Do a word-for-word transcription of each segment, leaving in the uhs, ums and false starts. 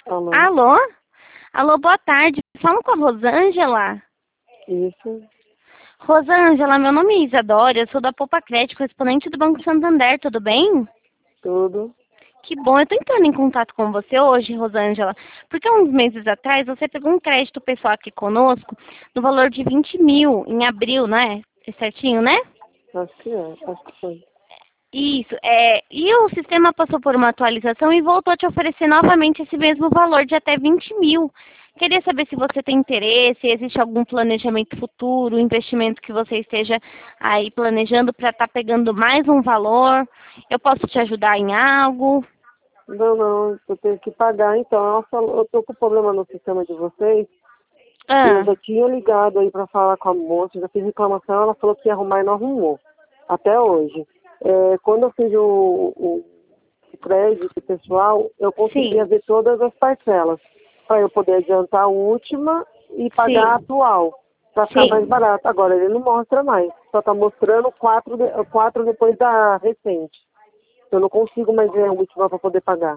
Alô? Alô? Alô, boa tarde. Fala com a Rosângela. Isso, Rosângela, meu nome é Isadora, eu sou da Poupa Crédito, correspondente do Banco Santander, tudo bem? tudo. Que bom, eu tô entrando em contato com você hoje, Rosângela, porque uns meses atrás você pegou um crédito pessoal aqui conosco no valor de vinte mil em abril, né? É certinho, né? Acho que é, acho que foi. Isso, é, e o sistema passou por uma atualização e voltou a te oferecer novamente esse mesmo valor de até vinte mil. Queria saber se você tem interesse, se existe algum planejamento futuro, investimento que você esteja aí planejando para estar pegando mais um valor. Eu posso te ajudar em algo? Não, não, eu tenho que pagar, então. Ela falou, eu tô com problema no sistema de vocês. Eu Ah, já tinha ligado aí pra falar com a moça, já fiz reclamação, ela falou que ia arrumar e não arrumou. Até hoje. É, quando eu fiz o, o crédito pessoal, eu conseguia sim, ver todas as parcelas, para eu poder adiantar a última e pagar a sim, atual, para ficar mais sim. barato. Agora ele não mostra mais, só está mostrando quatro, de- quatro depois da recente. Eu não consigo mais ver a última para poder pagar.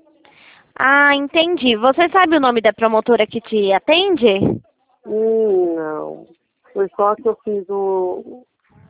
Ah, entendi. Você sabe o nome da promotora que te atende? Hum, não. Foi só que eu fiz o,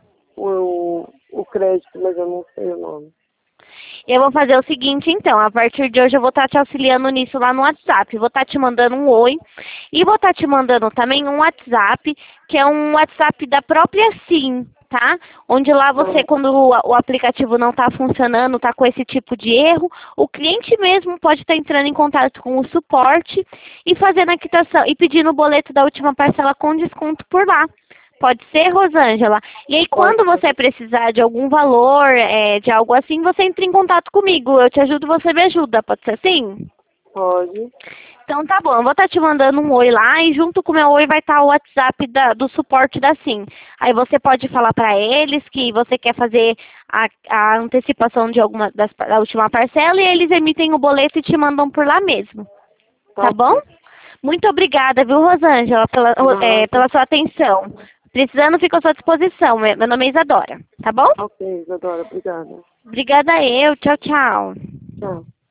o, o crédito, mas eu não sei o nome. Eu vou fazer o seguinte, então, a partir de hoje eu vou estar te auxiliando nisso lá no WhatsApp. Vou estar te mandando um oi e vou estar te mandando também um WhatsApp, que é um WhatsApp da própria SIM, tá? Onde lá você, Ah, quando o, o aplicativo não está funcionando, está com esse tipo de erro, o cliente mesmo pode estar entrando em contato com o suporte e fazendo a quitação e pedindo o boleto da última parcela com desconto por lá. Pode ser, Rosângela? E aí, pode quando ser. você precisar de algum valor, é, de algo assim, você entra em contato comigo. Eu te ajudo, você me ajuda. Pode ser assim? Pode. Então tá bom, eu vou estar te mandando um oi lá e junto com o meu oi vai estar o WhatsApp da- do suporte da SIM. Aí você pode falar para eles que você quer fazer a, a antecipação de alguma das, da última parcela e eles emitem o boleto e te mandam por lá mesmo. Tá Tá bom? ok. Muito obrigada, viu, Rosângela, pela, é, Nada. pela sua atenção. Precisando, fico à sua disposição. Meu meu nome é Isadora, tá bom? Ok, Isadora, obrigada. Obrigada eu. Tchau, tchau. Tchau.